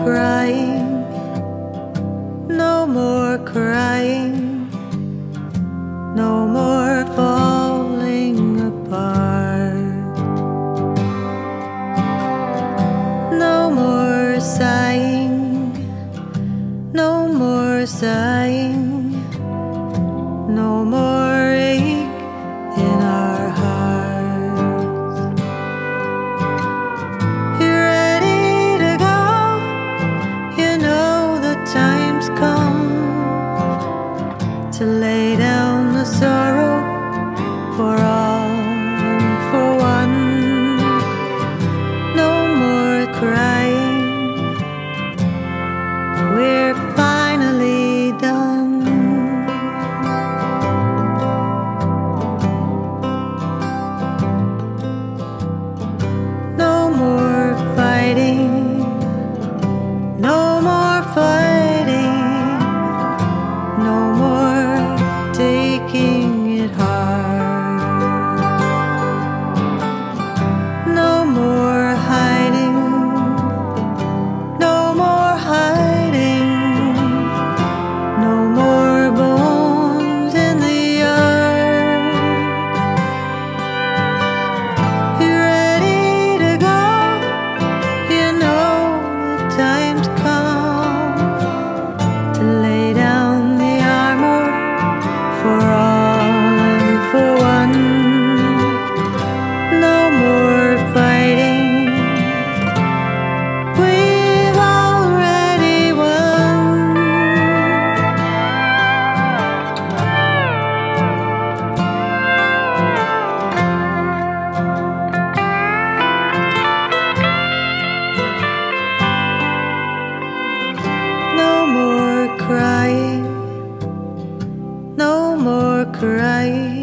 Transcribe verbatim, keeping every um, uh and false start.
crying, no more crying, no more falling apart, no more sighing, no more sighing, no more ache in our hearts. You're ready to go, you know the time's come to lay down the sorrow for all and for one. No more crying, we're finally done. No more fighting, no more fighting, no more taking it hard, no more hiding, no more hiding, no more bones in the yard. You're ready to go, you know the time's come to lay down the armor for all and for one. No more fighting, we've already won. No more crying, no more crying,